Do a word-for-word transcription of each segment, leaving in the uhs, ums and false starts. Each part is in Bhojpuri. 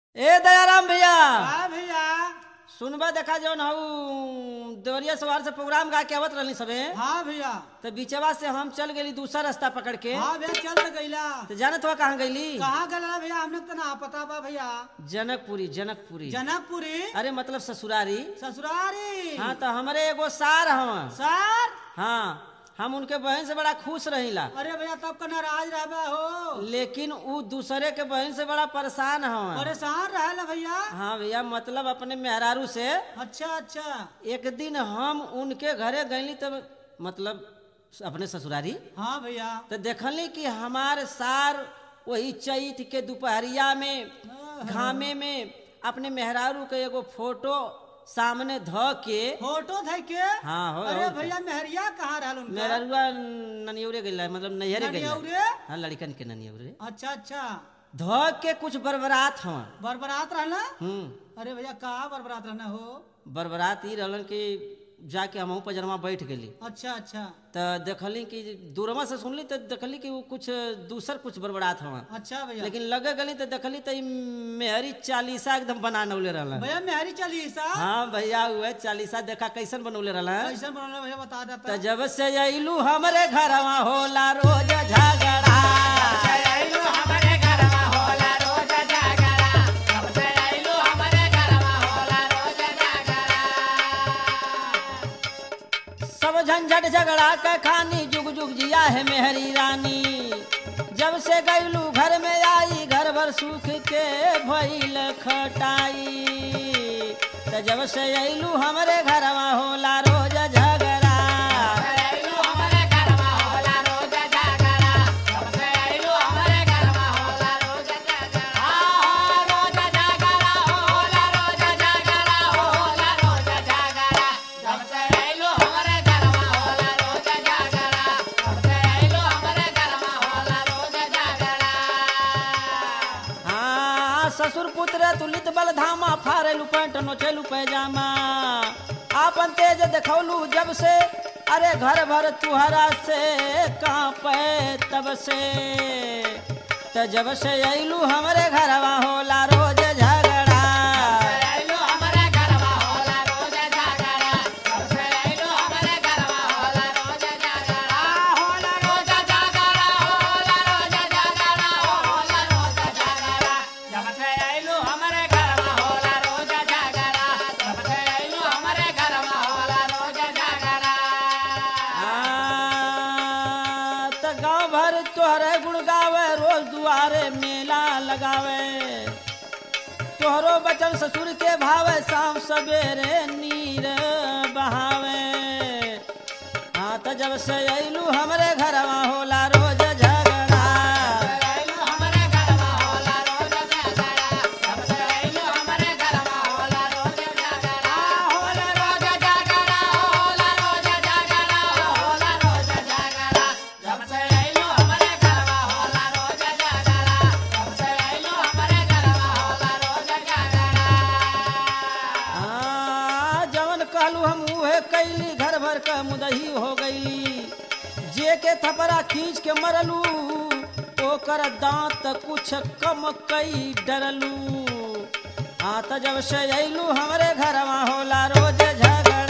ए दयाराम भैया हाँ भैया। सुनबा देखा जौन हऊ देवरिया सवार से प्रोग्राम गा के आवत रहनी सबे। हाँ भैया। तो बीचवा से हम चल गेली दूसरा रास्ता पकड़ के। हाँ भैया चल तो गईला। तो जानत हुआ कहाँ गईली? कहाँ गला भैया हमने तो ना पता बा भैया। जनकपुरी जनकपुरी जनकपुरी। अरे मतलब ससुरारी। ससुरारी। हाँ तो हमारे एगो सार हवा। सर। हाँ हम उनके बहन से बड़ा खुश रहिला। अरे भैया तब का नाराज रहबा हो। लेकिन उ दूसरे के बहन से बड़ा परेशान हवा। परेशान रहला भैया। हाँ भैया मतलब अपने मेहरारू से। अच्छा अच्छा। एक दिन हम उनके घरे गईली तब मतलब अपने ससुरारी। हाँ भैया। तो देखली कि हमार सार वही चैत के दोपहरिया में घामे में अपने मेहरारू के एगो फोटो सामने ध के। फोटो थे के। हाँ हो अरे भैया मेहरिया कहाँ रहल उनका? मेहरारुआ ननियौरे गइला मतलब नैहरे गइला। ननियौरे? हाँ लड़कन के ननियौरे। अच्छा अच्छा। ध के कुछ बरबरात हवा। बरबरात रहला? हम्म अरे भैया कहाँ बरबरात रहना हो? बरबरात ई रहलन कि जाके हमहू पजरमा बैठ गेली। अच्छा अच्छा। तो देखली कि दूरमा से सुनली तो देखली कि वो कुछ दूसर कुछ बरबरात हवा। अच्छा भैया। लेकिन लगे गली तो देखली तो ई मेहरी चालीसा एकदम बना नौले रहला। भैया मेहरी चालीसा। हाँ भैया हुए चालीसा देखा कैसन बनौले रहला। कैसन बनौले भैया बता देता। तो जब से अइलू हमरे घरवा होला रोज झगड़ा। सब झंझट झगड़ा के खानी जुग जुग जिया है मेहरी रानी। जब से गईलू घर में आई घर भर सुख के भइल खटाई। तो जब से अइलू हमरे घरवा होला रोज झगड़ा। ससुर पुत्र तुलित बल धामा फारेलू पैंट नोचेलू पैजामा। आपन तेज देखौलू जब से अरे घर भर तुहरा से कांपे तब से। तो जब से अइलू हमरे घरवा होला रोज झगड़ा। तोहरे गुण गावे रोज दुआरे मेला लगावे। तोहरो बचन ससुर के भावे शाम सवेरे नीर बहावे। हाँ तो जब से अइलू हमरे घरवा होला रोज झगड़ा। कैली घर भर का मुदही हो गई। जे के थपरा खींच के मरलू ओकर दांत कुछ कम कई डरलू। हाँ तो जब से अइलू हमरे घरवा होला रोज झगड़ा।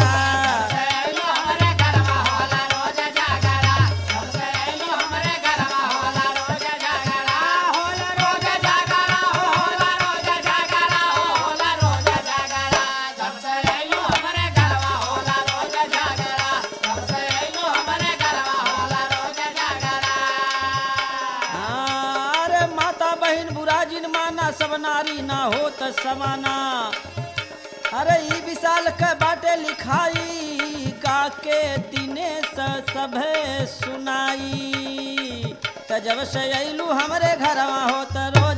सब नारी ना हो त समाना। अरे ई विशाल के बाटे लिखाई गा के दिनेश सभे सुनाई। त जब से अइलू हमरे घरवा हो त रो